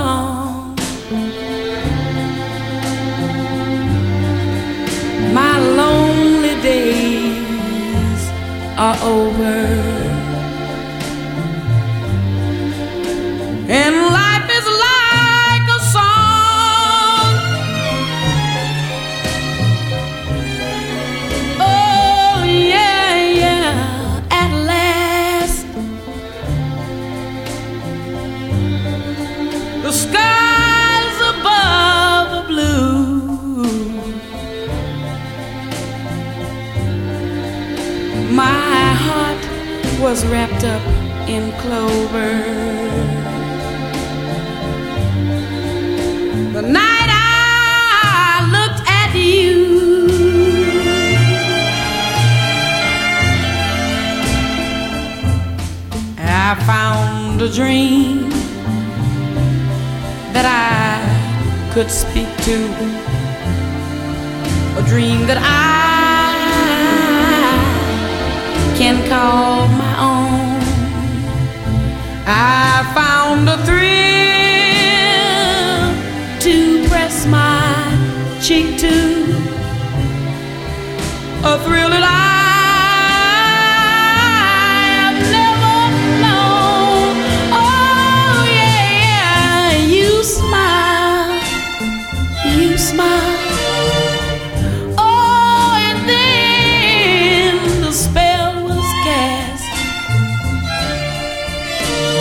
song. My lonely days are over, and life is like a song. Oh yeah, yeah, at last the skies above are blue. My heart was wrapped up in clover. The night I looked at you, I found a dream that I could speak to, a dream that I can call my own. I found a thrill to press my cheek to, a thrill that I have never known. Oh yeah, yeah, you smile, you smile. Oh, and then the spell was cast,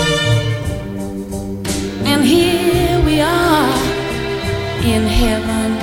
and here we are in heaven.